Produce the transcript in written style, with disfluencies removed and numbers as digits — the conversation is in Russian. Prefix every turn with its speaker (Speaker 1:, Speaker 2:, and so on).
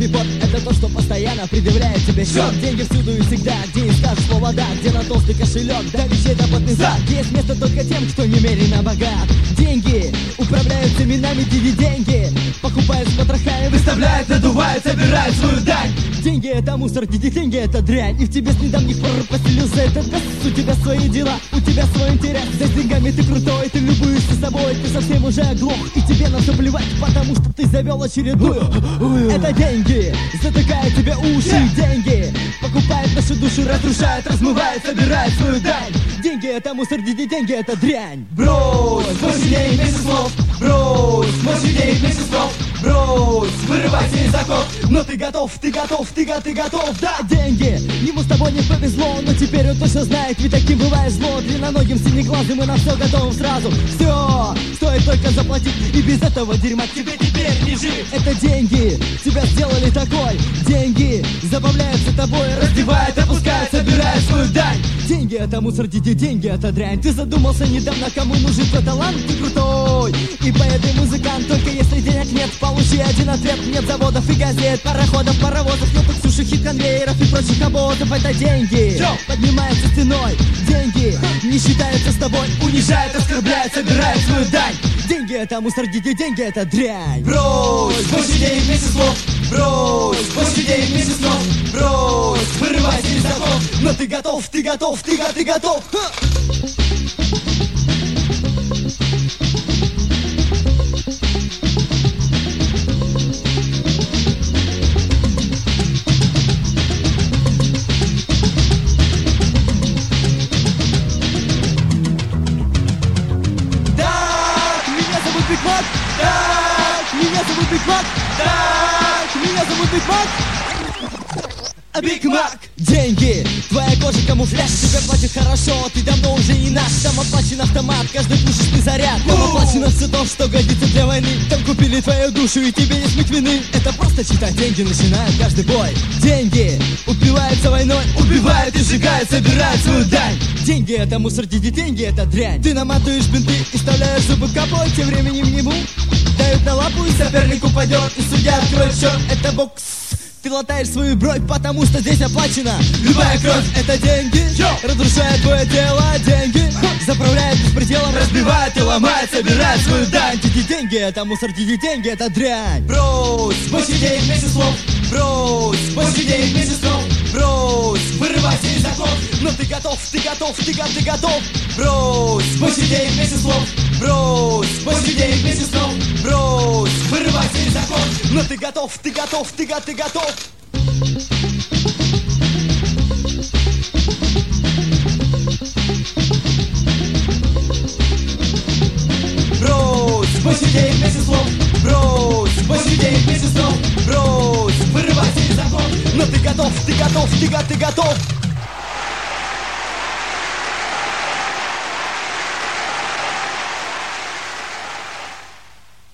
Speaker 1: хиппоп — это то, что постоянно предъявляет тебе счет. Деньги всюду и всегда, где не скажешь слова «да», где на толстый кошелек, да вещей до потный зад. Есть место только тем, кто немерено богат. Деньги управляют именами, деньги покупают с потрохами, выставляют, надувают, собирают свою дань. Деньги — это мусор, деньги — это дрянь. И в тебе с недавних пор поселился этот газ. У тебя свои дела, у тебя свой интерес. За деньгами ты крутой, ты любуешься собой, ты совсем уже оглох, и тебе на все плевать, потому что ты завел очередную. Это деньги затыкают тебе уши. Деньги покупают нашу душу, разрушают, размывают, собирают свою дань. Деньги — это мусор, деньги — это дрянь. Брось, больше денег, меньше слов. Брось, больше денег, меньше слов. Брось, вырывайся из оков. Но ты готов, ты готов, ты готов. Да, деньги, ему с тобой не повезло, но теперь он точно знает, ведь таким бывает зло. Длинноногим, синеглазым и на все готовым сразу. Все, стоит только заплатить, и без этого дерьма тебе теперь не жить. Это деньги тебя сделали такой. Деньги забавляются тобой, раздевают, опускают, собирают свою дань. Деньги — это мусор, деньги — это дрянь. Ты задумался недавно, кому нужен твой талант? Ты крутой и поэт, и музыкант. Только если денег нет, получи один ответ. Нет заводов и газет, пароходов, паровозов, нет таксушек, конвейеров и прочих работов. Это деньги поднимаются стеной. Деньги не считаются с тобой, унижают, оскорбляют, собирают свою дань. Деньги — это мусор, деньги — это дрянь. Брось, больше денег, меньше слов. Брось, больше денег, меньше слов. Брось, вырывайся из оков. Но ты готов, ты готов, ты готов. Меня зовут Биг Мак. Так, меня зовут Биг Мак. Биг Мак. Деньги, твоя кожа камуфляж, тебе платят хорошо, ты давно уже не наш. Там оплачен автомат, каждый пушечный заряд. Там оплачено все то, что годится для войны. Там купили твою душу, и тебе не смыть вины. Это просто читать, деньги начинают каждый бой. Деньги упиваются войной, убивают и сжигают, собирают свою дань. Деньги — это мусор, деньги — это дрянь. Ты наматываешь бинты и вставляешь зубы в капот, тем временем ему дают на лапу, и соперник упадет, и судья откроет счет. Это бокс. Ты латаешь свою бровь, потому что здесь оплачена любая кровь. Это деньги, разрушает твое тело. Деньги заправляют беспределом, разбивают и ломают, собирают свою дань. Деньги — это мусор, деньги — это дрянь. Брось, больше денег, меньше слов. Брось, больше денег, меньше слов. Брось, вырывайся из оков. Но ты готов, ты готов. Брось, больше денег, меньше слов. Брось, больше денег, меньше слов. Брось, вырывайся из оков. Но ты готов, ты готов. Брось, больше денег, меньше слов. Брось, больше денег, меньше слов. Брось, вырывайся из оков. Но ты готов, ты готов.